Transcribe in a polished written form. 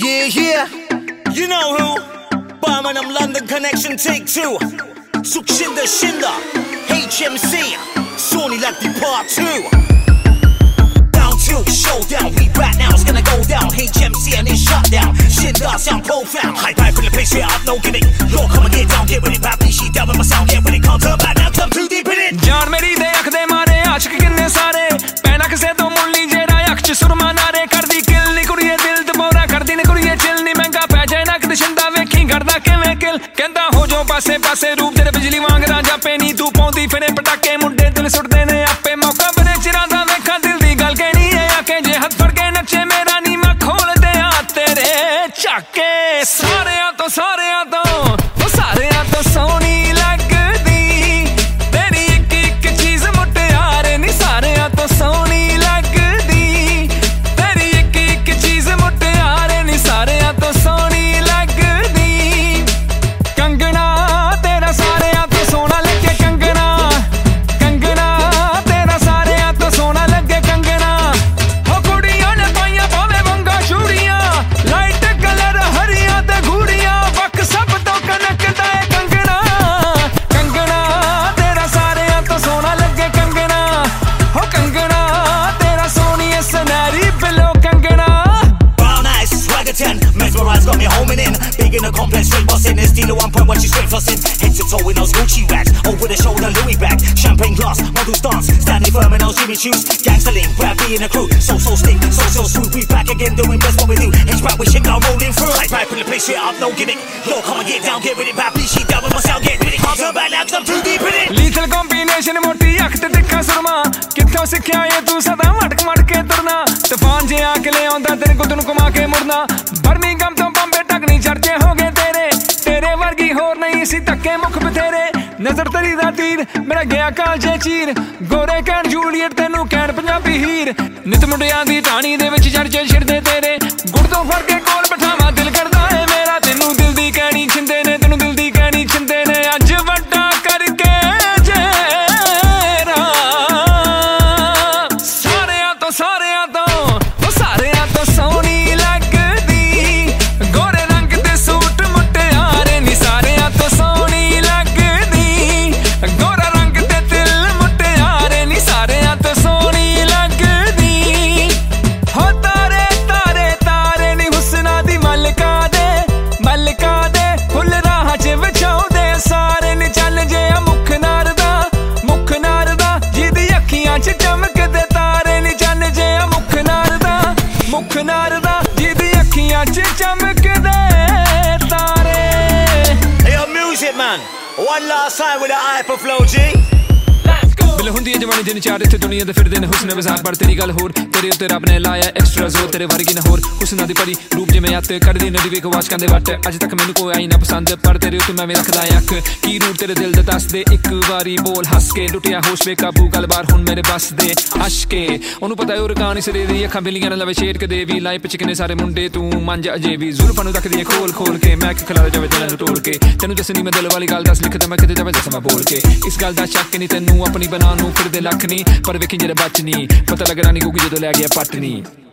Yeah. You know who? Birmingham, London connection, take two. Sukshinder Shinder, HMC, Sony Lefty Part 2. Down 2, showdown, we back now, it's gonna go down. HMC and it's shut down. Shinder sound profound. High pipe in the place, straight up, no gimmick. Yo, come and get down, get with it. Badly, she down with my sound, get with it. Can't turn back now, come too deep in it. जान मेरी दे अख दे मारे आशिक किन्ने सारे पैना किसे तो मुल्ली जेरा अख च सुरमा नारे करदी किल नी कुड़िए दिल दबोरा करदी नी कुड़िए चिल नी महंगा पै जाए ना कद शिंदा वेखी करदा किवें किल कहंदा हो जो पासे पासे रूप तेरे बिजली वांग रांझा पैनी तू पौंदी फिरे पटाके मुंडे दिल सुटदे ने आपे मौका बने चिरां दा वेखा दिल दी गल कहनी है आके जे हथ फड़ के नचे मेरा नी मैं खोल दे आ तेरे चाके सारेयां तो सोनी लगदी तेरी एक चीज मुटियारे नी सारेयां तो सोनी लगदी तेरी एक चीज मुटियारे नी सारेयां तो सोनी लगदी कंगना तेरा सारेयां तो सोना लगे कंगना तेरा सारेयां तो सोना लगे कंगना हो कुड़ियां ने पाइयां भावे वंगा चूड़ियां लाइट कलर हरियां ते घूड़ियां वक सब तो कनकदा है कंगना तेरा सारेयां तो सोना लगे कंगना हो कंगना तेरा सोनी सनैरी बिलो कंगना Brown eyes, swagger 10, mesmerized, got me homing in. Big in the complex, straight bossing. There's dealer 1 point, watch you straight flossing. Head to toe in those Gucci rags, over the shoulder Louis bag. Champagne glass, models dance, standing firm in those Jimmy shoes. Gangster link, Brad B in the crew, so stick, so smooth. We back again, doing best what we do. H-back with shit, now rolling through. High pipe in the place, straight up, no gimmick. Yo, come and get down, get with it. Bad she down with my sound, get with it. Can't turn back now, cause I'm too deep in it. Lethal combination मोटी अख ते दिखा सुरमा कित्थों सिक्ख्या ये तू सदा मटक के तुरना तूफान जे आके ले आंदा तेरे को तुन घुमा के मुड़ना बर्मिंघम तो बॉम्बे तक नहीं चर्चे हो गए तेरे वर्गी होर नहीं सी तक्के मुख बथेरे नजर तेरी दा तीर मेरा गया कालजे चीर गोरे कैन जूलियट तेनू कैन पंजाबी हीर नित मुंडियां दी टाणी दे विच चर्चे छिड़दे तेरे गुड़ तो फड़ के कोल बिठावा दिल करदा है मेरा तेनू दिल दी कहनी छिंदे ने तेनू दिल दी कहनी छिंदे ने अज वड्डा करके सारेयां तो सोनी लगदी गोरे रंग दे सूट मुटियारे नी सारेयां तो सोनी लगदी गोरा रंग दे दिल मुटियारे नी सारेयां तो सोनी लगदी हो तारे नी हुस्ना दी मलका दे फुल राह च विछाउंदे सारे नी चल जे मुख नारदा जिहदी अखियां च चमकदे तारे नी चल जे मुख नारदा जिहदी अखियां च चमकदे तारे. Hey, yo, music man, one last time with the hyper flow, G. बिल हुंदी है जवानी दिन चार इत्थे दुनिया दे फिरदे ने हुस्न बाजार पर तेरी गल होर तेरे उत्ते रब ने लाया एक्स्ट्रा जोर तेरे वर्गी न होर हुस्ना दी परी रूप जिवें अत करदी नदी वी वाच कंदे वट अज तक मैनू कोई आई ना पसंद पर तेरे उत्ते मैं रखदा अख की रूप तेरे दिल दे दस दे एक वारी बोल हस के लुटिया होश बेकाबू गल बार हुन मेरे बस दे हश के ओनू पता है ओ रकान सिरे दी अखां बिलियां न लवे शेर के दे वी लाइफ च किने सारे मुंडे तू मंज अजे वी जुल्फां नू रखदी खोल के मैं खिला जावे दिल नू तोड़ के तेनू दसनी मैं दिल वाली गल दस लिखदा मैं किते जावे दस मैं बोल के इस गल दा शक नहीं तेनू अपनी बना नू फिरदे लख नहीं पर वेखी जेरे बच नहीं पता लगना नहीं क्योंकि जदों लै गया पट नहीं.